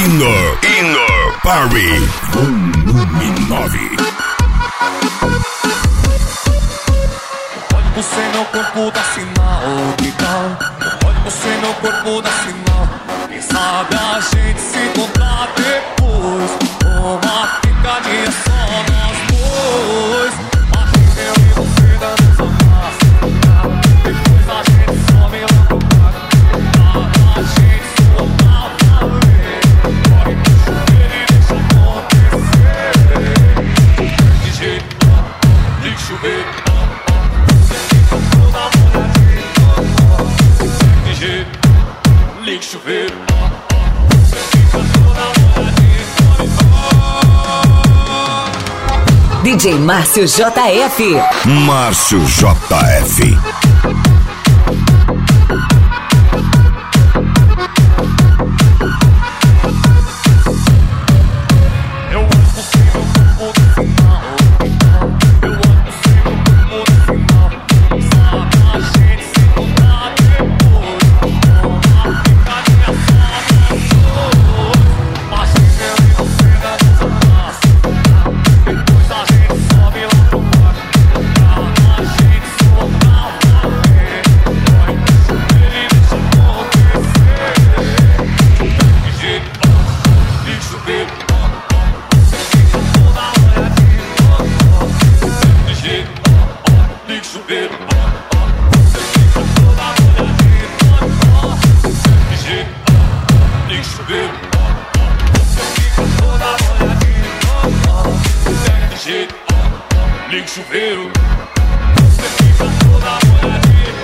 Inner Party Volume 9. Olhe você no corpo dá sinal, que tal? Olhe você no corpo dá sinal. Quem sabe a gente se encontrar depois. Uma picadinha só nós dois. Acho que eu e você dando essa massa. Depois a gente some lá pro quarto. A gente soltar pra ver. Corre pro chuveiro e deixa acontecer. De jeito, liga o chuveiro. Liga o chuveiro. DJ Márcio JF. Márcio JF. Liga o chuveiro. Você fica toda molhadinha.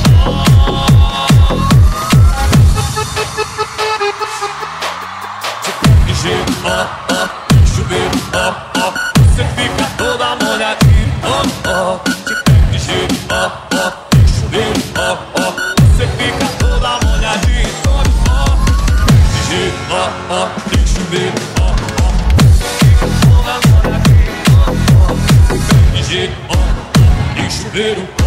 De jeito, liga o chuveiro. Você fica toda molhadinha. De jeito, liga o chuveiro. Você fica toda molhadinha. De jeito, liga o chuveiro. Liga o chuveiro.